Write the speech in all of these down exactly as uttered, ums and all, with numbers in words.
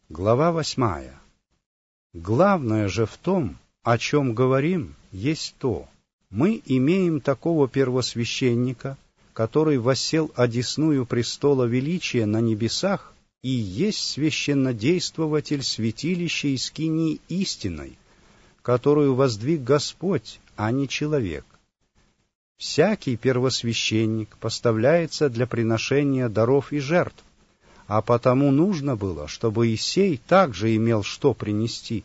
Глава восьмая. Главное же в том, о чем говорим, есть то: мы имеем такого первосвященника, который воссел одесную престола величия на небесах и есть священнодействователь святилища и скинии истинной, которую воздвиг Господь, а не человек. Всякий первосвященник поставляется для приношения даров и жертв, а потому нужно было, чтобы Иисей также имел что принести.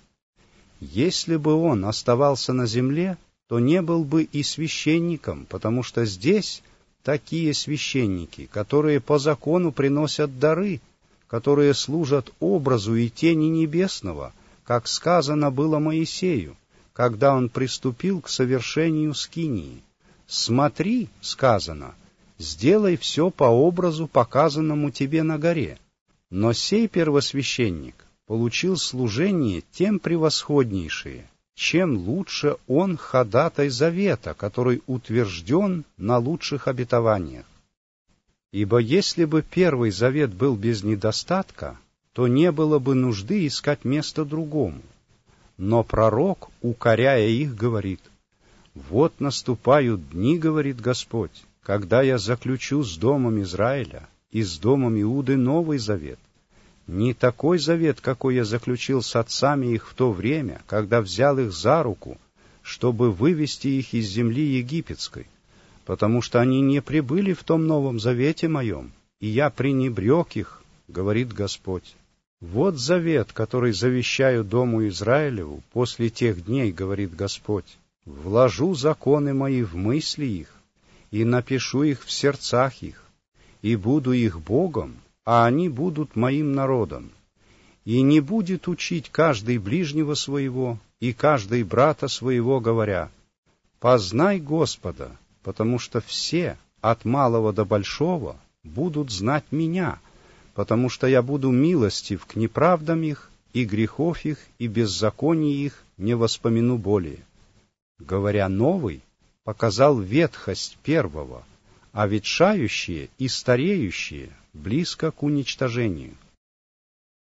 Если бы он оставался на земле, то не был бы и священником, потому что здесь такие священники, которые по закону приносят дары, которые служат образу и тени небесного, как сказано было Моисею, когда он приступил к совершению скинии. «Смотри, — сказано, — сделай все по образу, показанному тебе на горе». Но сей первосвященник получил служение тем превосходнейшее, чем лучше он ходатай завета, который утвержден на лучших обетованиях. Ибо если бы первый завет был без недостатка, то не было бы нужды искать место другому. Но пророк, укоряя их, говорит: «Вот наступают дни, — говорит Господь, — когда я заключу с домом Израиля и с домом Иуды новый завет, не такой завет, какой я заключил с отцами их в то время, когда взял их за руку, чтобы вывести их из земли египетской, потому что они не пребыли в том новом завете моем, и я пренебрег их, — говорит Господь. Вот завет, который завещаю дому Израилеву после тех дней, — говорит Господь. Вложу законы мои в мысли их, и напишу их в сердцах их, и буду их Богом, а они будут моим народом. И не будет учить каждый ближнего своего и каждый брата своего, говоря: познай Господа, потому что все, от малого до большого, будут знать меня, потому что я буду милостив к неправдам их, и грехов их, и беззаконий их не воспомяну более». Говоря новый, показал ветхость первого, а ветшающее и стареющее близко к уничтожению.